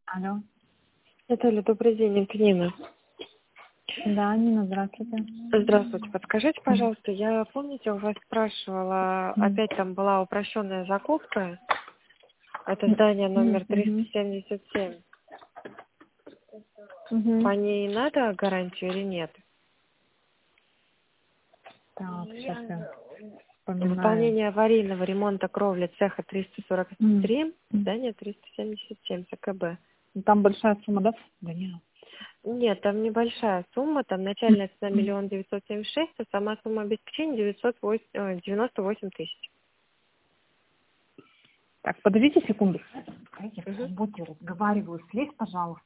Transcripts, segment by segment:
Алло. Наталья, добрый день, это Нина. Да, Нина, здравствуйте. Здравствуйте, подскажите, пожалуйста, я, помните, у вас спрашивала, опять там была упрощенная закупка, это здание номер 377, по ней надо гарантию или нет? Так, сейчас я вспоминаю. Выполнение аварийного ремонта кровли цеха 343, здание 377, ЦКБ. Там большая сумма, да? Да нет. Нет, там небольшая сумма, там начальная цена 1 976 000, а сама сумма обеспечения 98 тысяч. Так, подождите секунду. Я в работе разговариваю. Слезь, пожалуйста.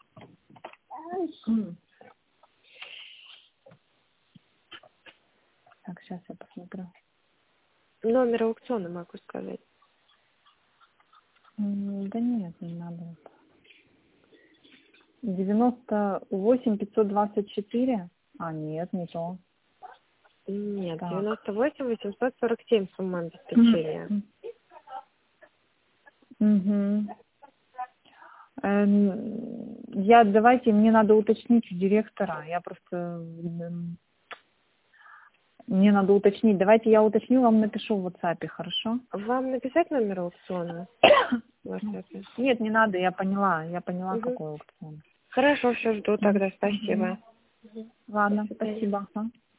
Так, сейчас я посмотрю. Номер аукциона могу сказать. Да нет, не надо. 98 524. А, нет, не то. Нет, Так. 98 847 сумма обеспечения. Давайте, мне надо уточнить у директора. Мне надо уточнить. Давайте я уточню, вам напишу в WhatsApp, хорошо? Вам написать номер аукциона в WhatsApp? Нет, не надо, я поняла, какой аукцион. Хорошо, все, жду тогда, спасибо. Ладно, До свидания. спасибо. Ага.